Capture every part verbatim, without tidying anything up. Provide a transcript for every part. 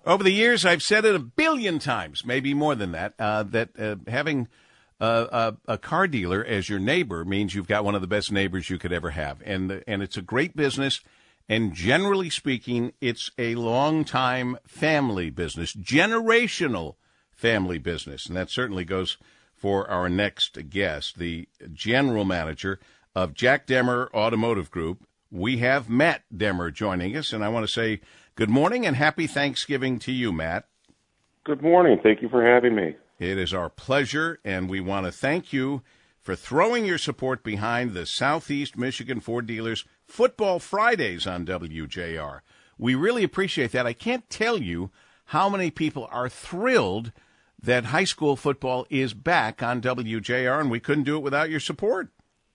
Over the years, I've said it a billion times, maybe more than that, uh, that uh, having uh, a, a car dealer as your neighbor means you've got one of the best neighbors you could ever have. And, and it's a great business. And generally speaking, it's a long-time family business, generational family business. And that certainly goes for our next guest, the general manager of Jack Demer Automotive Group. We have Matt Demer joining us, and I want to say good morning and happy Thanksgiving to you, Matt. Good morning. Thank you for having me. It is our pleasure, and we want to thank you for throwing your support behind the Southeast Michigan Ford Dealers Football Fridays on W J R. We really appreciate that. I can't tell you how many people are thrilled that high school football is back on W J R, and we couldn't do it without your support.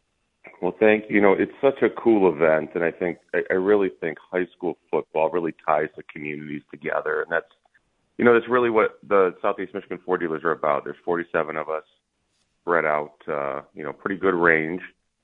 Well, thank you. You know, it's such a cool event, and I think I, I really think high school football really ties the communities together, and that's, you know, that's really what the Southeast Michigan Ford Dealers are about. There's forty-seven of us spread out, uh, you know, pretty good range,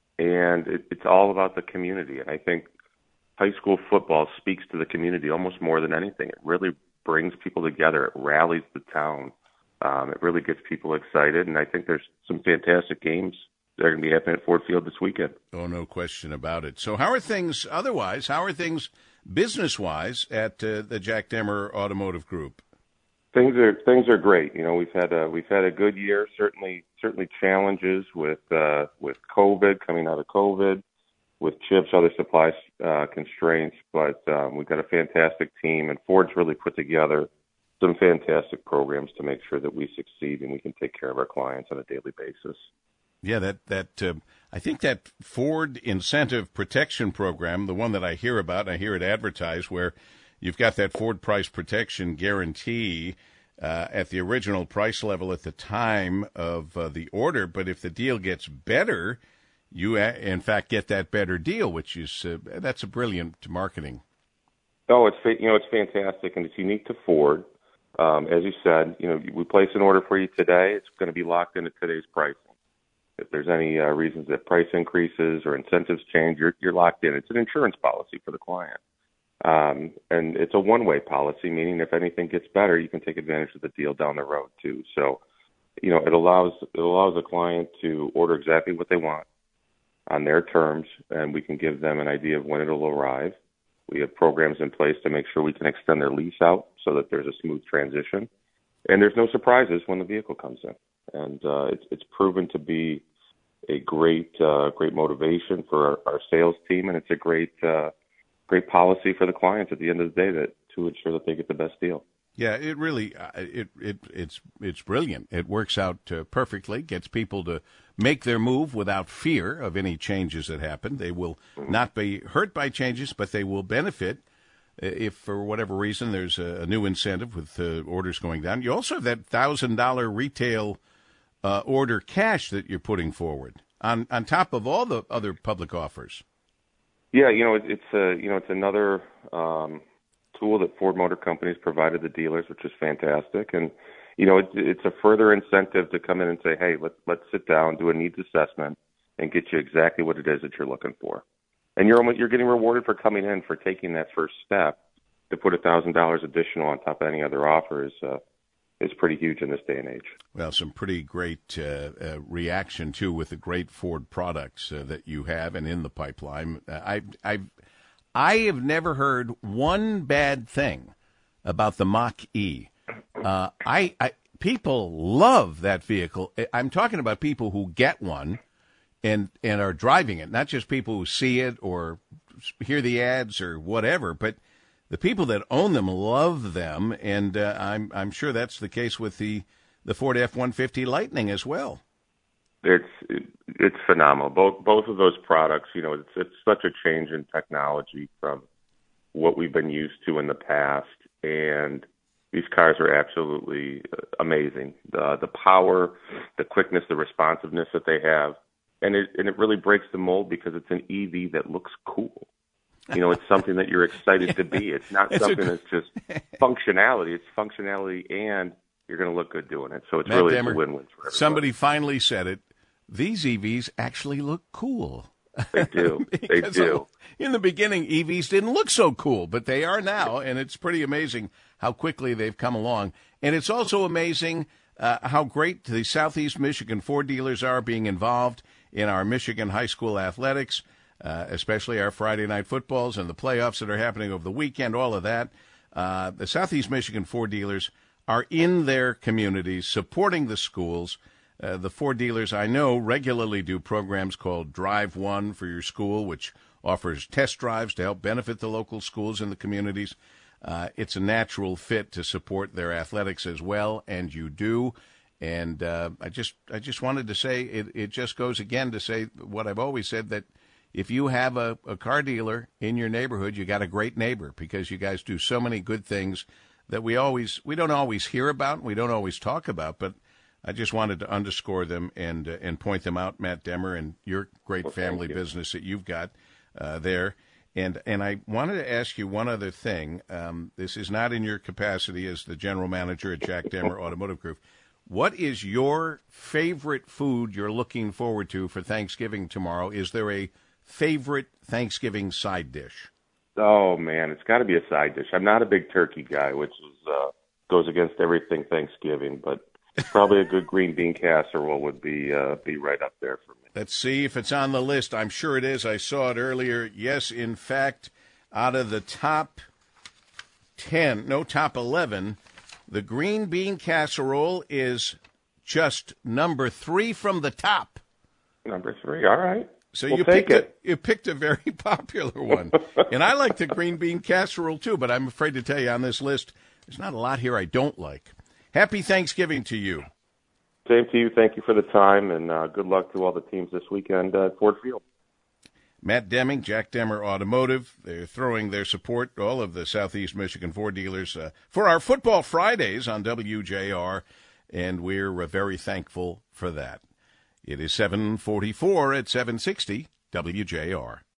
and it, it's all about the community. And I think high school football speaks to the community almost more than anything. It really brings people together. It rallies the town. Um, it really gets people excited, and I think there's some fantastic games that are going to be happening at Ford Field this weekend. Oh, no question about it. So how are things otherwise? How are things business-wise at uh, the Jack Demer Automotive Group? Things are things are great. You know, we've had a we've had a good year. Certainly, certainly challenges with uh, with COVID, coming out of COVID, with chips, other supply uh, constraints. But um, we've got a fantastic team, and Ford's really put together some fantastic programs to make sure that we succeed and we can take care of our clients on a daily basis. Yeah, that that uh, I think that Ford Incentive Protection Program, the one that I hear about, I hear it advertised, where you've got that Ford Price Protection Guarantee uh, at the original price level at the time of uh, the order. But if the deal gets better, you uh, in fact get that better deal, which is uh, that's a brilliant marketing. Oh, it's you know it's fantastic, and it's unique to Ford. Um, as you said, you know we place an order for you today. It's going to be locked into today's pricing. If there's any uh, reasons that price increases or incentives change, you're, you're locked in. It's an insurance policy for the client. Um, and it's a one-way policy, meaning if anything gets better, you can take advantage of the deal down the road too. So, you know, it allows it allows a client to order exactly what they want on their terms, and we can give them an idea of when it'll arrive. We have programs in place to make sure we can extend their lease out so that there's a smooth transition. And there's no surprises when the vehicle comes in. And uh, it's, it's proven to be a great uh, great motivation for our, our sales team, and it's a great uh, great policy for the clients at the end of the day that to ensure that they get the best deal. Yeah, it really uh, it it it's it's brilliant. It works out uh, perfectly. Gets people to make their move without fear of any changes that happen. They will mm-hmm. not be hurt by changes, but they will benefit if for whatever reason there's a, a new incentive with uh, orders going down. You also have that thousand dollar retail uh, order cash that you're putting forward on on top of all the other public offers. Yeah, you know it, it's a you know it's another. Um, tool that Ford Motor Company has provided the dealers, which is fantastic. And, you know, it, it's a further incentive to come in and say, hey, let's, let's sit down, do a needs assessment, and get you exactly what it is that you're looking for. And you're you're getting rewarded for coming in, for taking that first step. To put one thousand dollars additional on top of any other offer is, uh, is pretty huge in this day and age. Well, some pretty great uh, uh, reaction, too, with the great Ford products uh, that you have and in the pipeline. Uh, I, I've I have never heard one bad thing about the Mach-E. Uh, I, I people love that vehicle. I'm talking about people who get one and and are driving it, not just people who see it or hear the ads or whatever, but the people that own them love them, and uh, I'm I'm sure that's the case with the the Ford F one fifty Lightning as well. It's it's phenomenal. Both both of those products, you know, it's it's such a change in technology from what we've been used to in the past, and these cars are absolutely amazing. The the power, the quickness, the responsiveness that they have, and it and it really breaks the mold because it's an E V that looks cool. You know, it's something that you're excited to be. It's not it's something a... that's just functionality. It's functionality, and you're going to look good doing it. So it's Matt really Demer, a win-win for everybody. Somebody finally said it. These E Vs actually look cool. They do. They do. In the beginning, E Vs didn't look so cool, but they are now, and it's pretty amazing how quickly they've come along. And it's also amazing uh, how great the Southeast Michigan Ford dealers are being involved in our Michigan high school athletics, uh, especially our Friday night footballs and the playoffs that are happening over the weekend, all of that. Uh, the Southeast Michigan Ford dealers are in their communities supporting the schools. Uh, the Ford dealers I know regularly do programs called Drive One for your school, which offers test drives to help benefit the local schools in the communities. Uh, it's a natural fit to support their athletics as well, and you do. And uh, I just I just wanted to say, it, it just goes again to say what I've always said, that if you have a, a car dealer in your neighborhood, you got a great neighbor, because you guys do so many good things that we always we don't always hear about, we don't always talk about, but I just wanted to underscore them and uh, and point them out, Matt Demmer, and your great well, family you. business that you've got uh, there. And and I wanted to ask you one other thing. Um, this is not in your capacity as the general manager at Jack Demmer Automotive Group. What is your favorite food you're looking forward to for Thanksgiving tomorrow? Is there a favorite Thanksgiving side dish? Oh man, it's got to be a side dish. I'm not a big turkey guy, which is uh, goes against everything Thanksgiving, but probably a good green bean casserole would be uh, be right up there for me. Let's see if it's on the list. I'm sure it is. I saw it earlier. Yes, in fact, out of the top ten, no, top eleven, the green bean casserole is just number three from the top. Number three, all right. So we'll you take picked it. A, you picked a very popular one. And I like the green bean casserole too, but I'm afraid to tell you on this list, there's not a lot here I don't like. Happy Thanksgiving to you. Same to you. Thank you for the time, and uh, good luck to all the teams this weekend at Ford Field. Matt Deming, Jack Demmer Automotive, they're throwing their support, all of the Southeast Michigan Ford dealers, uh, for our Football Fridays on W J R, and we're uh, very thankful for that. It is seven forty-four at seven sixty W J R.